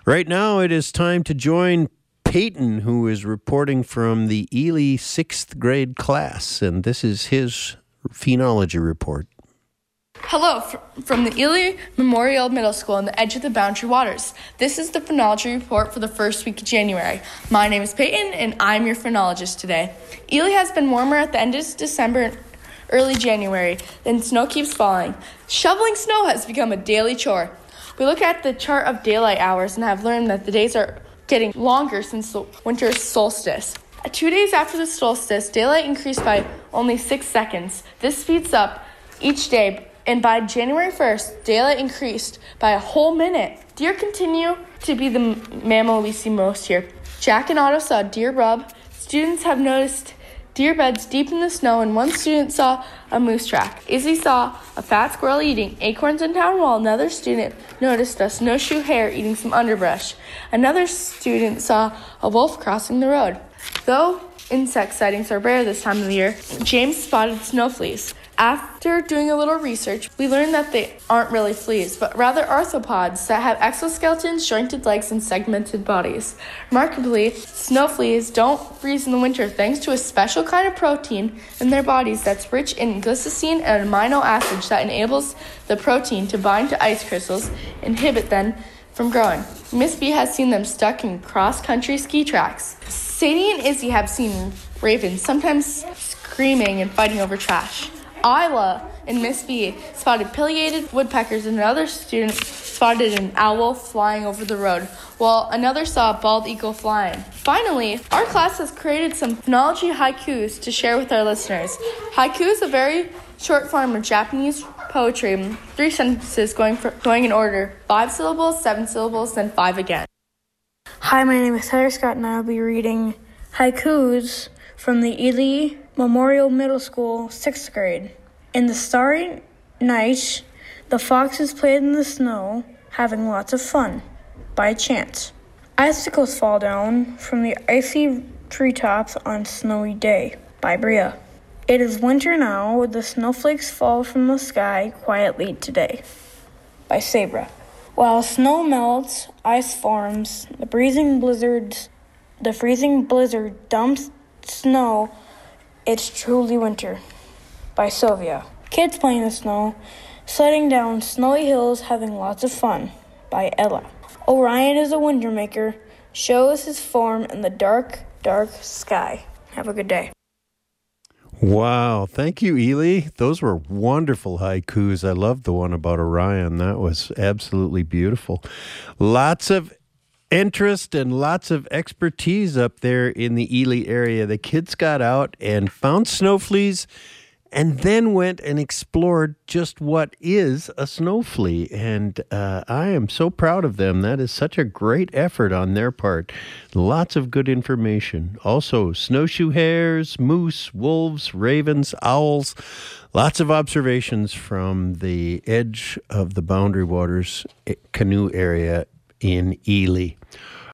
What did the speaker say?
Right now, it is time to join Peyton, who is reporting from the Ely 6th grade class, and this is his phenology report. Hello, from the Ely Memorial Middle School on the edge of the Boundary Waters. This is the phenology report for the first week of January. My name is Peyton, and I'm your phenologist today. Ely has been warmer at the end of December and early January, then snow keeps falling. Shoveling snow has become a daily chore. We look at the chart of daylight hours and have learned that the days are getting longer since the winter solstice. 2 days after the solstice, daylight increased by only 6 seconds. This speeds up each day, and by January 1st, daylight increased by a whole minute. Deer continue to be the mammal we see most here. Jack and Otto saw deer rub. Students have noticed deer beds deep in the snow, and one student saw a moose track. Izzy saw a fat squirrel eating acorns in town, while another student noticed a snowshoe hare eating some underbrush. Another student saw a wolf crossing the road. Though insect sightings are rare this time of the year, James spotted snow fleas. After doing a little research, we learned that they aren't really fleas, but rather arthropods that have exoskeletons, jointed legs, and segmented bodies. Remarkably, snow fleas don't freeze in the winter thanks to a special kind of protein in their bodies that's rich in glycine and amino acids that enables the protein to bind to ice crystals and inhibit them from growing. Miss B has seen them stuck in cross-country ski tracks. Sadie and Izzy have seen ravens, sometimes screaming and fighting over trash. Isla and Miss B spotted pileated woodpeckers, and another student spotted an owl flying over the road, while another saw a bald eagle flying. Finally, our class has created some phenology haikus to share with our listeners. Haiku is a very short form of Japanese poetry, 3 sentences going in order, 5 syllables, 7 syllables, then 5 again. Hi, my name is Tyler Scott, and I'll be reading haikus from the Ely Memorial Middle School, 6th grade. In the starry night, the foxes played in the snow, having lots of fun, by chance. Icicles fall down from the icy treetops on snowy day, by Bria. It is winter now, the snowflakes fall from the sky quietly today, by Sabra. While snow melts, ice forms, the freezing blizzard dumps snow, it's truly winter, by Sylvia. Kids play in the snow, sledding down snowy hills, having lots of fun, by Ella. Orion is a winter maker, shows his form in the dark, dark sky. Have a good day. Wow. Thank you, Ely. Those were wonderful haikus. I love the one about Orion. That was absolutely beautiful. Lots of interest and lots of expertise up there in the Ely area. The kids got out and found snow fleas and then went and explored just what is a snow flea. And I am so proud of them. That is such a great effort on their part. Lots of good information. Also, snowshoe hares, moose, wolves, ravens, owls. Lots of observations from the edge of the Boundary Waters canoe area in Ely.